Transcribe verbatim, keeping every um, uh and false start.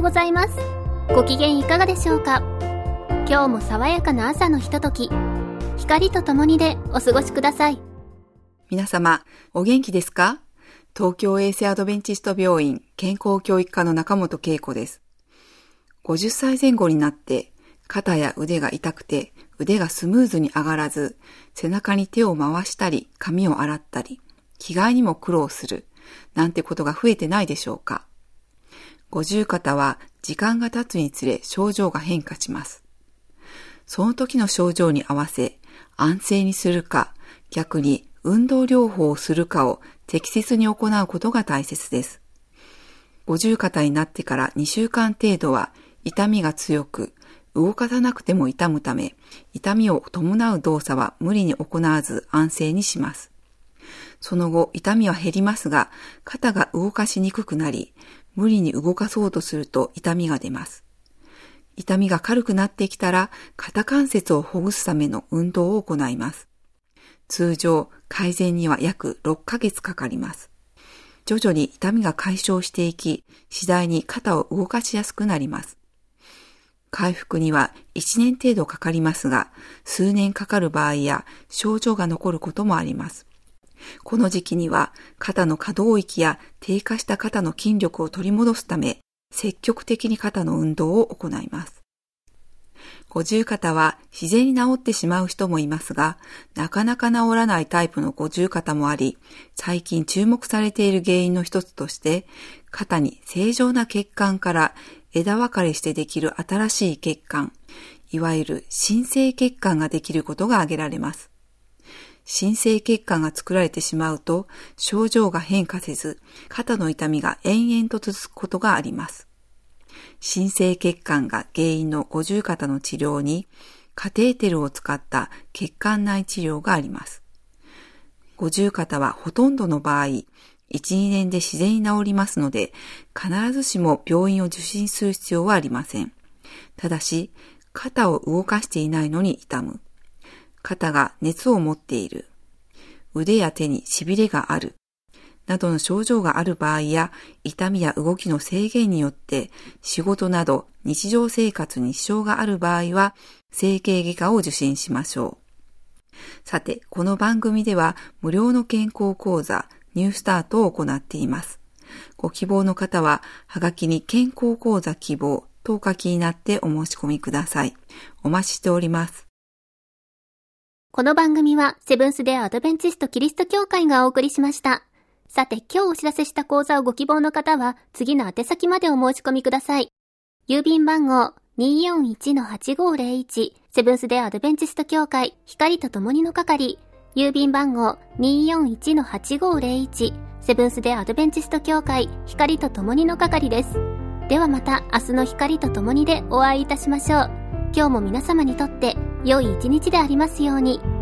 ございます。ご機嫌いかがでしょうか。今日も爽やかな朝のひととき、光とともにでお過ごしください。 皆様、お元気ですか？東京衛生アドベンチスト病院健康教育科の中本恵子です。ごじゅっさいぜん後になって肩や腕が痛くて腕がスムーズに上がらず、背中に手を回したり髪を洗ったり、着替えにも苦労するなんてことが増えてないでしょうか。五十肩は時間が経つにつれ症状が変化します。その時の症状に合わせ安静にするか、逆に運動療法をするかを適切に行うことが大切です。五十肩になってからにしゅうかん程度は痛みが強く、動かさなくても痛むため、痛みを伴う動作は無理に行わず安静にします。その後、痛みは減りますが、肩が動かしにくくなり、無理に動かそうとすると痛みが出ます。痛みが軽くなってきたら、肩関節をほぐすための運動を行います。通常、改善には約ろっかげつかかります。徐々に痛みが解消していき、次第に肩を動かしやすくなります。回復にはいちねん程度かかりますが、数年かかる場合や症状が残ることもあります。この時期には肩の可動域や低下した肩の筋力を取り戻すため、積極的に肩の運動を行います。五十肩は自然に治ってしまう人もいますが、なかなか治らないタイプの五十肩もあり、最近注目されている原因の一つとして、肩に正常な血管から枝分かれしてできる新しい血管、いわゆる新生血管ができることが挙げられます。新生血管が作られてしまうと、症状が変化せず、肩の痛みが延々と続くことがあります。新生血管が原因の五十肩の治療に、カテーテルを使った血管内治療があります。五十肩はほとんどの場合、いち、にねんで自然に治りますので、必ずしも病院を受診する必要はありません。ただし、肩を動かしていないのに痛む。肩が熱を持っている。腕や手にしびれがある。などの症状がある場合や、痛みや動きの制限によって仕事など日常生活に支障がある場合は、整形外科を受診しましょう。さて、この番組では無料の健康講座ニュースタートを行っています。ご希望の方は、はがきに健康講座希望とお書きになってお申し込みください。お待ちしております。 この番組はセブンスデーアドベンチストキリスト教会がお送りしました。さて、今日お知らせした講座をご希望の方は、次の宛先までお申し込みください。郵便番号 にーよんいちのはちごーぜろいち セブンスデーアドベンチスト教会光とともにの係。郵便番号 にーよんいちのはちごーぜろいち セブンスデーアドベンチスト教会光とともにの係です。ではまた明日の光とともにでお会いいたしましょう。今日も皆様にとって良い一日でありますように。